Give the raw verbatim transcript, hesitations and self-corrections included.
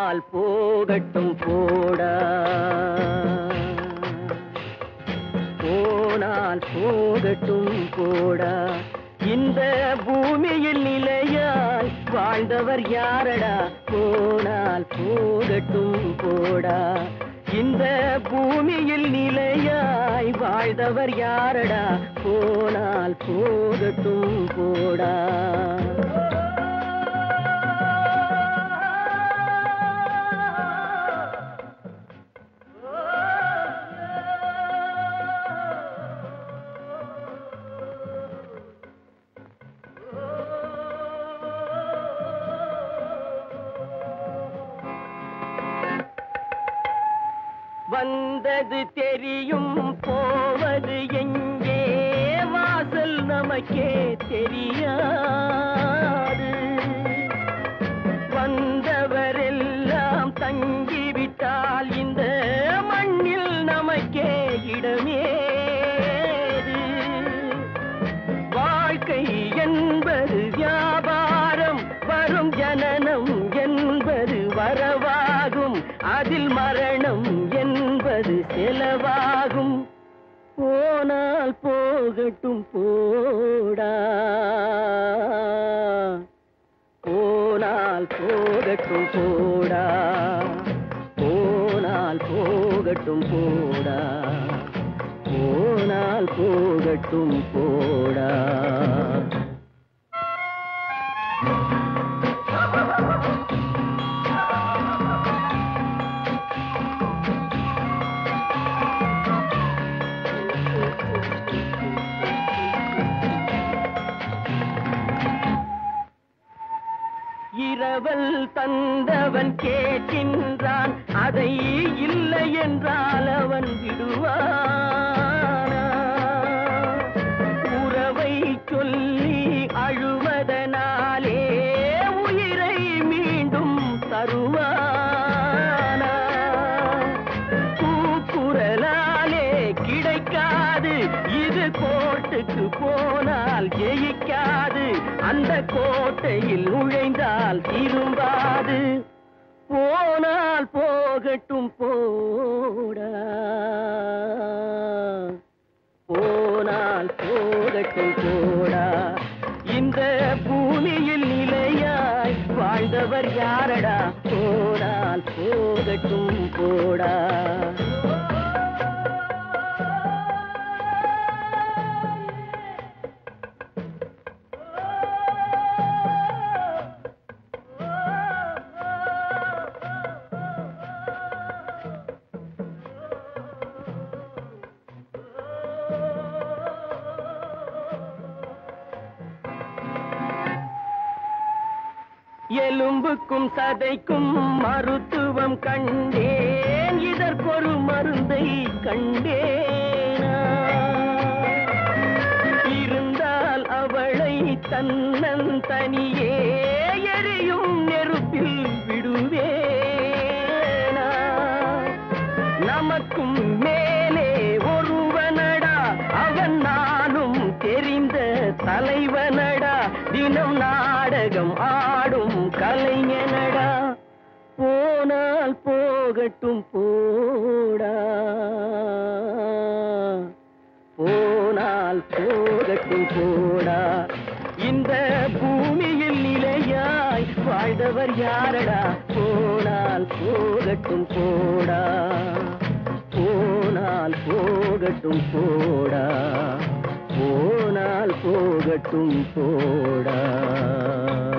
போனால் போகட்டும் போடா, போனால் போகட்டும் போடா. இந்த பூமியில் நிலையாய் வாழ்ந்தவர் யாரடா, போனால் போகட்டும் போடா. இந்த பூமியில் நிலையாய் வாழ்ந்தவர் யாரடா, போனால் போகட்டும் போடா. வந்தது தெரியும் போவது எங்கே, வாசல் நமக்கே தெரியாது. வந்தவரெல்லாம் தங்கிவிட்டால் இந்த மண்ணில் நமக்கே இடமேது. வாழ்க்கை என்பது வியாபாரம், வரும் ஜனனம் என்பது வரவாகும், அதில் மரணம் என்பது செலவாகும். போனால் போகட்டும் போடா, போனால் போகட்டும் போடா, போனால் போகட்டும் போடா, போனால் போகட்டும் போடா. இரவல் தந்தவன் கேட்கின்றான், அதை இல்லை என்றால் அவன் விடுவானா? உறவை சொல்லி அழுவதனாலே உயிரை மீண்டும் தருவானா? கூக்குரலாலே கிடைக்காது, இது கோர்ட்டுக்கு போனால் ஜெயிக்காது, அந்த கோட்டையில் நுழைந்தால் திரும்பாது. போனால் போகட்டும் போடா, போனால் போகட்டும் போடா. இந்த பூமியில் நிலையாய் வாழ்ந்தவர் யாரடா, போனால் போகட்டும் போடா. எலும்புக்கும் சதைக்கும் மருத்துவம் கண்டேன், இதற்கொரு மருந்தை கண்டேனா? இருந்தால் அவளை தன்னந்தனியே எரியும் நெருப்பில் விடுவேனா? நமக்கும் மேலே ஒருவனடா, அவன் நானும் தெரிந்த தலைவனடா, தினம் நாடகம் ஆடும் கலைஞனடா. போனால் போகட்டும் போடா, போனால் போகட்டும் போடா. இந்த பூமியில் நிலையாய் வாழ்ந்தவர் யாரடா, போனால் போகட்டும் போடா, போனால் போகட்டும் போடா, போனால் போகட்டும் போடா.